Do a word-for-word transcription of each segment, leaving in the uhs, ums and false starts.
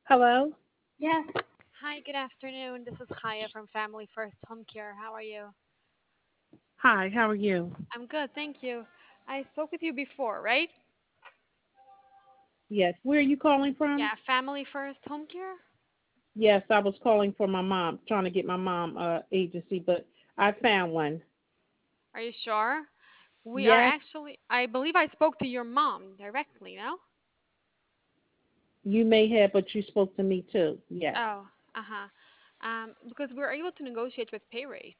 Hello? Yes. Hi, good afternoon. This is Kaya from Family First Home Care. How are you? Hi, how are you? I'm good, thank you. I spoke with you before, right? Yes. Where are you calling from? Yeah, Family First Home Care. Yes, I was calling for my mom, trying to get my mom uh agency, but I found one. Are you sure? We are Yes, actually, I believe I spoke to your mom directly, no? you may have, but you spoke to me too. Yes. Oh, uh-huh. Um, because we were able to negotiate with pay rates.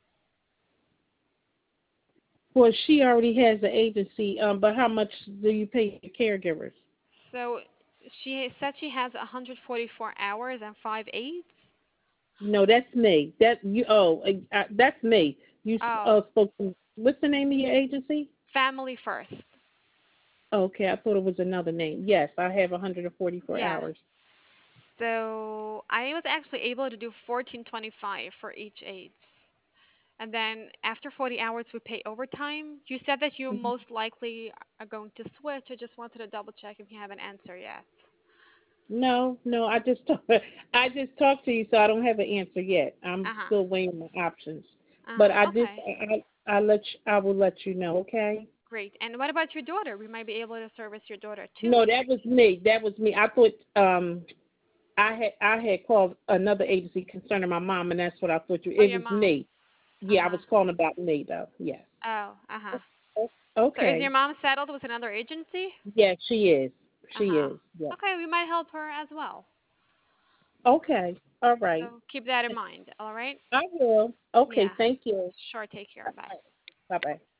Well, she already has the agency, um, but how much do you pay your caregivers? So she said she has one hundred forty-four hours and five aides. No, that's me. That you oh, uh, uh, that's me. You Oh, uh spoke to what's the name of your agency? Family First. Okay, I thought it was another name. Yes, I have one hundred forty-four Yeah. hours. So I was actually able to do fourteen twenty-five for each aide. And then after forty hours, we pay overtime. You said that you Mhm. most likely are going to switch. I just wanted to double check if you have an answer yet. No, no, I just I just talked to you, so I don't have an answer yet. I'm Uh huh. still weighing my options, Uh but huh. I just Okay. I I let you, I will let you know. Okay. Great. And what about your daughter? We might be able to service your daughter too. No, that was me. That was me. I thought um I had I had called another agency concerning my mom, and that's what I thought you. Oh, It your was mom. me. Uh Yeah, I huh. was calling about me though. Yes. Oh, uh huh. So is your Okay. mom settled with another agency? Yes, she is. Uh She huh. is. Yes. Okay, we might help her as well. Okay. All right. So keep that in mind. All right. I will. Okay. Yeah. Thank you. Sure. Take care. Bye. Bye bye.